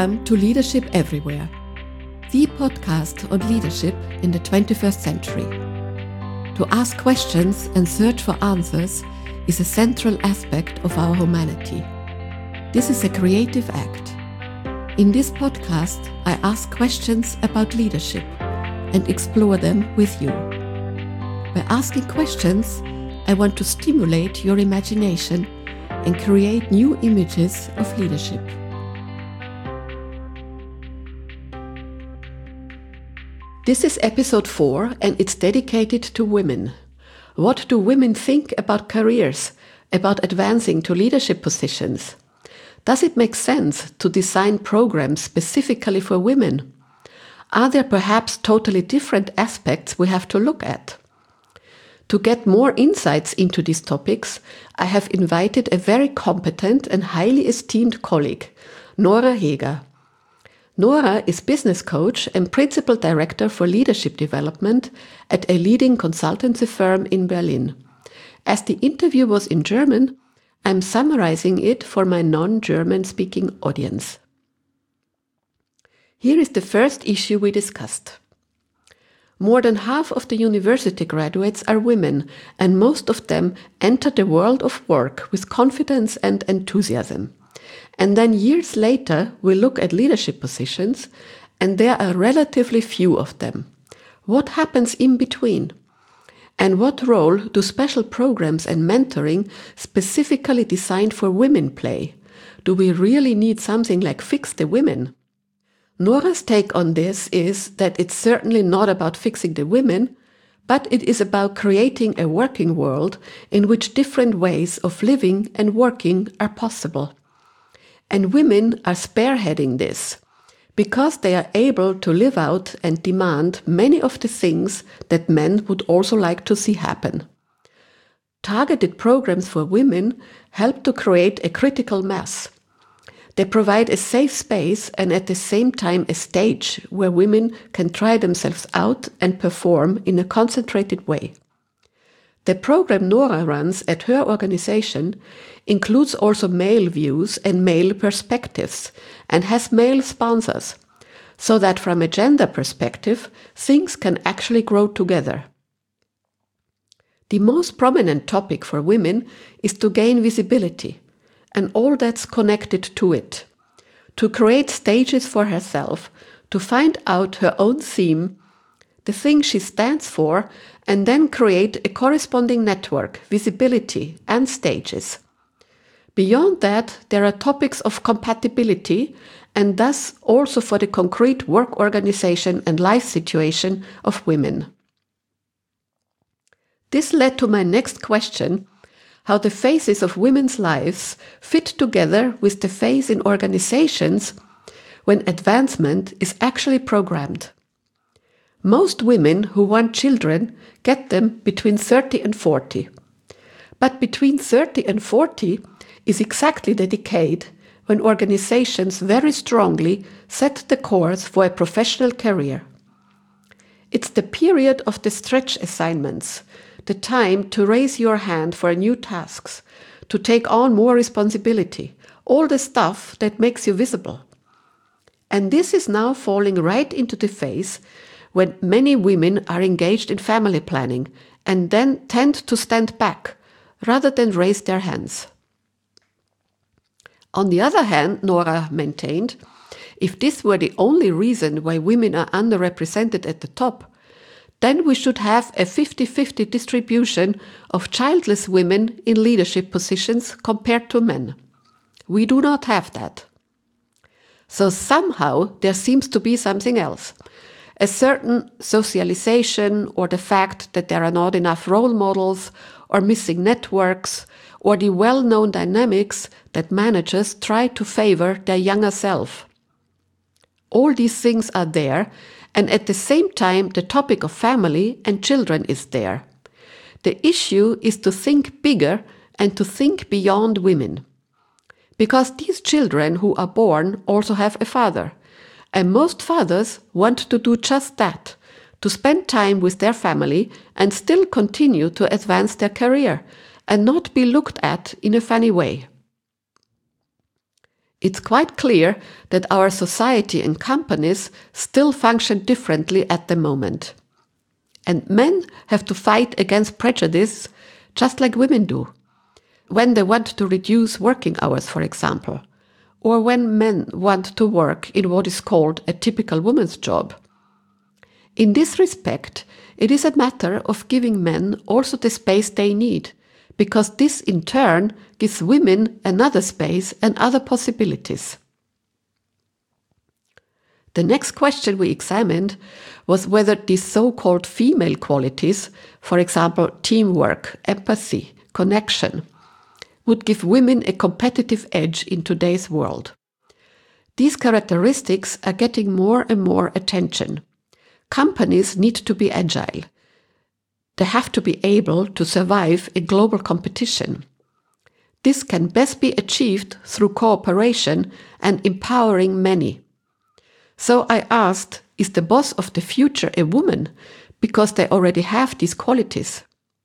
Welcome to Leadership Everywhere, the podcast on leadership in the 21st century. To ask questions and search for answers is a central aspect of our humanity. This is a creative act. In this podcast, I ask questions about leadership and explore them with you. By asking questions, I want to stimulate your imagination and create new images of leadership. This is episode 4 and it's dedicated to women. What do women think about careers, about advancing to leadership positions? Does it make sense to design programs specifically for women? Are there perhaps totally different aspects we have to look at? To get more insights into these topics, I have invited a very competent and highly esteemed colleague, Nora Heger. Nora is business coach and principal director for leadership development at a leading consultancy firm in Berlin. As the interview was in German, I'm summarizing it for my non-German speaking audience. Here is the first issue we discussed. More than half of the university graduates are women, and most of them enter the world of work with confidence and enthusiasm. And then years later, we look at leadership positions, and there are relatively few of them. What happens in between? And what role do special programs and mentoring specifically designed for women play? Do we really need something like Fix the Women? Nora's take on this is that it's certainly not about fixing the women, but it is about creating a working world in which different ways of living and working are possible. And women are spearheading this because they are able to live out and demand many of the things that men would also like to see happen. Targeted programs for women help to create a critical mass. They provide a safe space and at the same time a stage where women can try themselves out and perform in a concentrated way. The program Nora runs at her organization includes also male views and male perspectives and has male sponsors, so that from a gender perspective, things can actually grow together. The most prominent topic for women is to gain visibility and all that's connected to it, to create stages for herself, to find out her own theme, the thing she stands for, and then create a corresponding network, visibility, and stages. Beyond that, there are topics of compatibility, and thus also for the concrete work organization and life situation of women. This led to my next question: how the phases of women's lives fit together with the phase in organizations when advancement is actually programmed. Most women who want children get them between 30 and 40. But between 30 and 40 is exactly the decade when organizations very strongly set the course for a professional career. It's the period of the stretch assignments, the time to raise your hand for new tasks, to take on more responsibility, all the stuff that makes you visible. And this is now falling right into the phase when many women are engaged in family planning and then tend to stand back rather than raise their hands. On the other hand, Nora maintained, if this were the only reason why women are underrepresented at the top, then we should have a 50-50 distribution of childless women in leadership positions compared to men. We do not have that. So somehow there seems to be something else. A certain socialization, or the fact that there are not enough role models or missing networks, or the well-known dynamics that managers try to favor their younger self. All these things are there, and at the same time the topic of family and children is there. The issue is to think bigger and to think beyond women. Because these children who are born also have a father. And most fathers want to do just that, to spend time with their family and still continue to advance their career and not be looked at in a funny way. It's quite clear that our society and companies still function differently at the moment. And men have to fight against prejudice just like women do, when they want to reduce working hours, for example, or when men want to work in what is called a typical woman's job. In this respect, it is a matter of giving men also the space they need, because this in turn gives women another space and other possibilities. The next question we examined was whether these so-called female qualities, for example, teamwork, empathy, connection, would give women a competitive edge in today's world. These characteristics are getting more and more attention. Companies need to be agile. They have to be able to survive in global competition. This can best be achieved through cooperation and empowering many. So I asked, is the boss of the future a woman? Because they already have these qualities.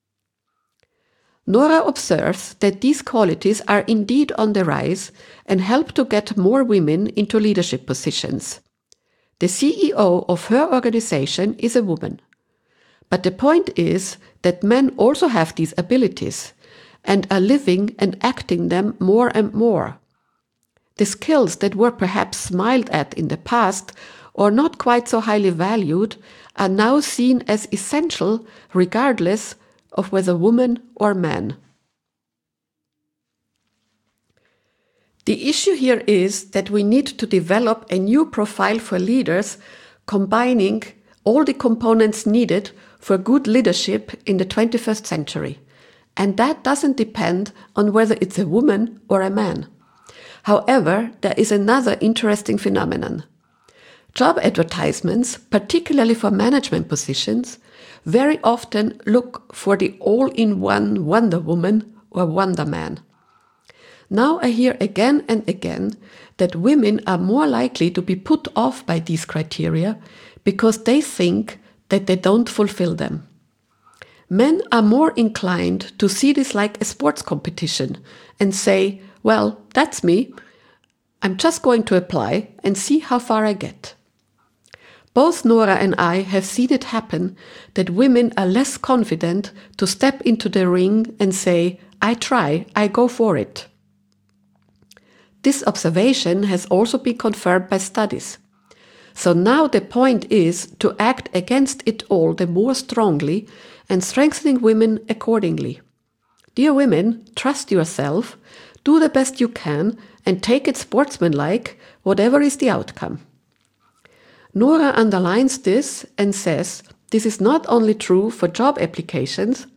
Nora observes that these qualities are indeed on the rise and help to get more women into leadership positions. The CEO of her organization is a woman. But the point is that men also have these abilities and are living and acting them more and more. The skills that were perhaps smiled at in the past or not quite so highly valued are now seen as essential regardless of whether woman or man. The issue here is that we need to develop a new profile for leaders, combining all the components needed for good leadership in the 21st century. And that doesn't depend on whether it's a woman or a man. However, there is another interesting phenomenon. Job advertisements, particularly for management positions, very often look for the all-in-one Wonder Woman or Wonder Man. Now I hear again and again that women are more likely to be put off by these criteria because they think that they don't fulfill them. Men are more inclined to see this like a sports competition and say, well, that's me. I'm just going to apply and see how far I get. Both Nora and I have seen it happen that women are less confident to step into the ring and say, I try, I go for it. This observation has also been confirmed by studies. So now the point is to act against it all the more strongly and strengthening women accordingly. Dear women, trust yourself, do the best you can, and take it sportsmanlike, whatever is the outcome. Nora underlines this and says this is not only true for job applications,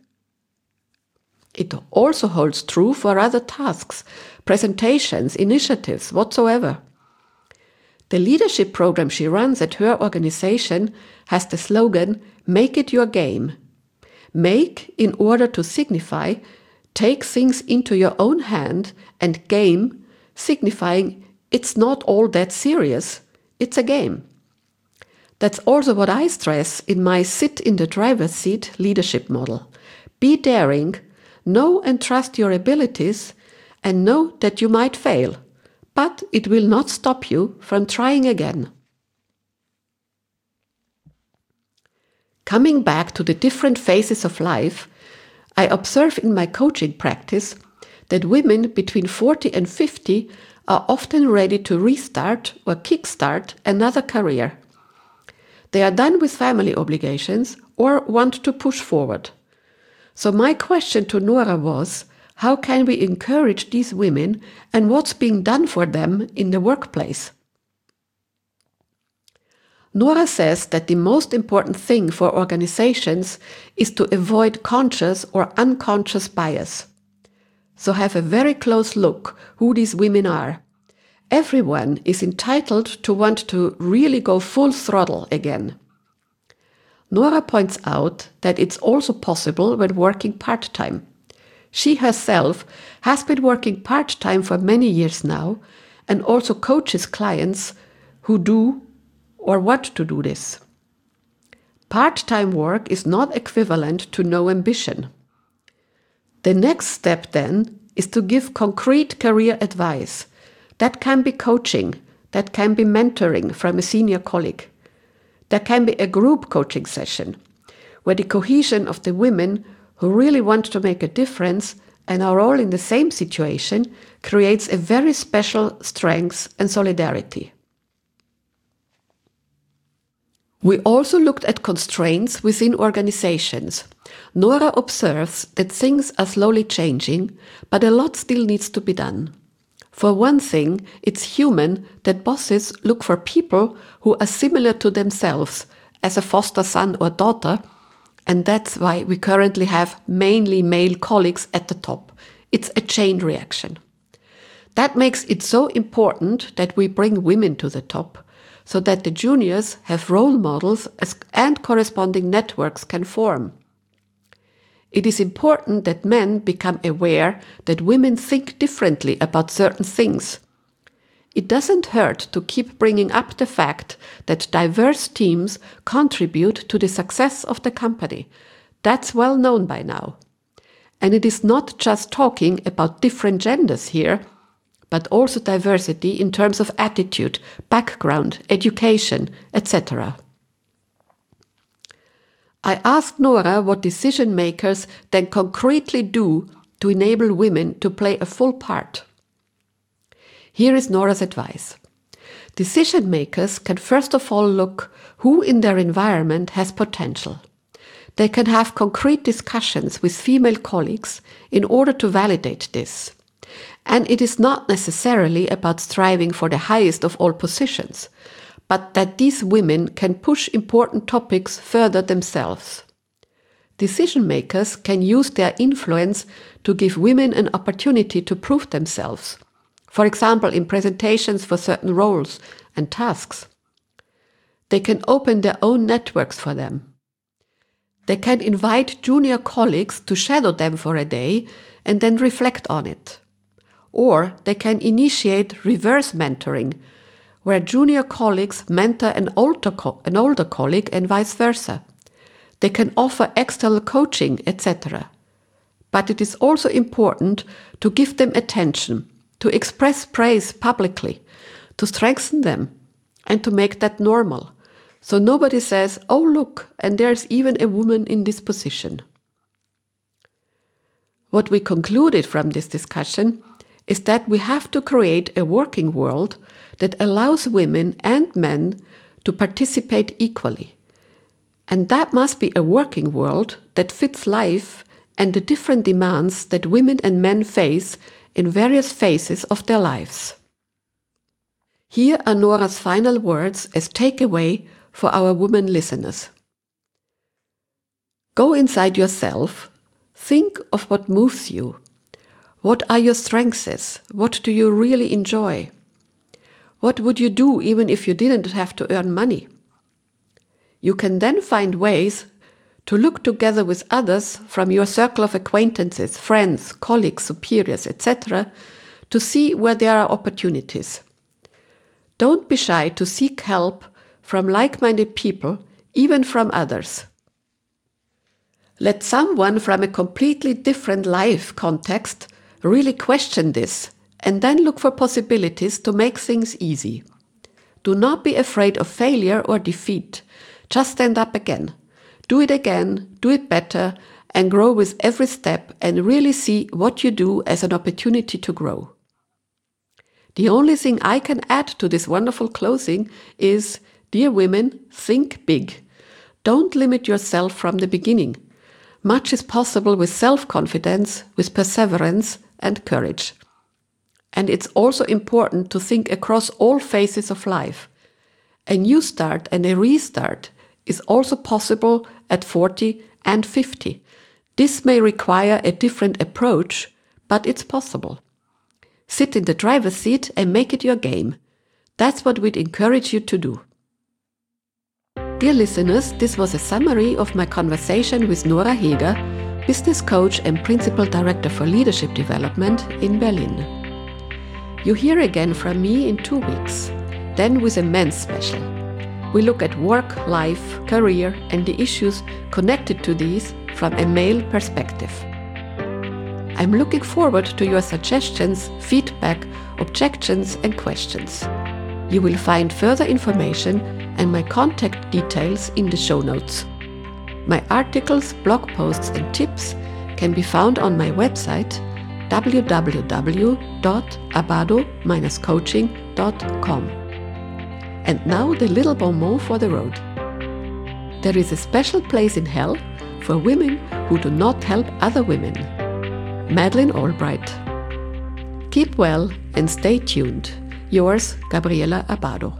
it also holds true for other tasks, presentations, initiatives, whatsoever. The leadership program she runs at her organization has the slogan, "Make it your game." Make in order to signify, take things into your own hand, and game signifying it's not all that serious, it's a game. That's also what I stress in my sit in the driver's seat leadership model. Be daring, know and trust your abilities, and know that you might fail, but it will not stop you from trying again. Coming back to the different phases of life, I observe in my coaching practice that women between 40 and 50 are often ready to restart or kickstart another career. They are done with family obligations or want to push forward. So my question to Nora was, how can we encourage these women and what's being done for them in the workplace? Nora says that the most important thing for organizations is to avoid conscious or unconscious bias. So have a very close look who these women are. Everyone is entitled to want to really go full throttle again. Nora points out that it's also possible when working part-time. She herself has been working part-time for many years now and also coaches clients who do or want to do this. Part-time work is not equivalent to no ambition. The next step then is to give concrete career advice, That can be coaching, that can be mentoring from a senior colleague. There can be a group coaching session, where the cohesion of the women who really want to make a difference and are all in the same situation creates a very special strength and solidarity. We also looked at constraints within organizations. Nora observes that things are slowly changing, but a lot still needs to be done. For one thing, it's human that bosses look for people who are similar to themselves as a foster son or daughter, and that's why we currently have mainly male colleagues at the top. It's a chain reaction. That makes it so important that we bring women to the top, so that the juniors have role models and corresponding networks can form. It is important that men become aware that women think differently about certain things. It doesn't hurt to keep bringing up the fact that diverse teams contribute to the success of the company. That's well known by now. And it is not just talking about different genders here, but also diversity in terms of attitude, background, education, etc. I asked Nora what decision makers then concretely do to enable women to play a full part. Here is Nora's advice. Decision makers can first of all look who in their environment has potential. They can have concrete discussions with female colleagues in order to validate this. And it is not necessarily about striving for the highest of all positions, but that these women can push important topics further themselves. Decision makers can use their influence to give women an opportunity to prove themselves, for example in presentations for certain roles and tasks. They can open their own networks for them. They can invite junior colleagues to shadow them for a day and then reflect on it. Or they can initiate reverse mentoring, where junior colleagues mentor an older colleague and vice versa. They can offer external coaching, etc. But it is also important to give them attention, to express praise publicly, to strengthen them, and to make that normal. So nobody says, "Oh look, and there's even a woman in this position." What we concluded from this discussion is that we have to create a working world that allows women and men to participate equally. And that must be a working world that fits life and the different demands that women and men face in various phases of their lives. Here are Nora's final words as takeaway for our women listeners. Go inside yourself. Think of what moves you. What are your strengths? What do you really enjoy? What would you do even if you didn't have to earn money? You can then find ways to look together with others from your circle of acquaintances, friends, colleagues, superiors, etc., to see where there are opportunities. Don't be shy to seek help from like-minded people, even from others. Let someone from a completely different life context really question this and then look for possibilities to make things easy. Do not be afraid of failure or defeat. Just stand up again. Do it again, do it better, and grow with every step and really see what you do as an opportunity to grow. The only thing I can add to this wonderful closing is, dear women, think big. Don't limit yourself from the beginning. Much is possible with self-confidence, with perseverance and courage. And it's also important to think across all phases of life. A new start and a restart is also possible at 40 and 50. This may require a different approach, but it's possible. Sit in the driver's seat and make it your game. That's what we'd encourage you to do. Dear listeners, this was a summary of my conversation with Nora Heger, business coach and principal director for leadership development in Berlin. You hear again from me in 2 weeks, then with a men's special. We look at work, life, career, and the issues connected to these from a male perspective. I'm looking forward to your suggestions, feedback, objections and questions. You will find further information and my contact details in the show notes. My articles, blog posts and tips can be found on my website www.abado-coaching.com. And now the little bon mot for the road. There is a special place in hell for women who do not help other women. Madeleine Albright. Keep well and stay tuned. Yours, Gabriela Abado.